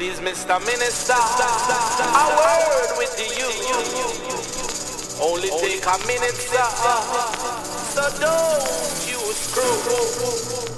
Please, Mr. Minister, a word with you. Only take a minute, sir. So don't you screw.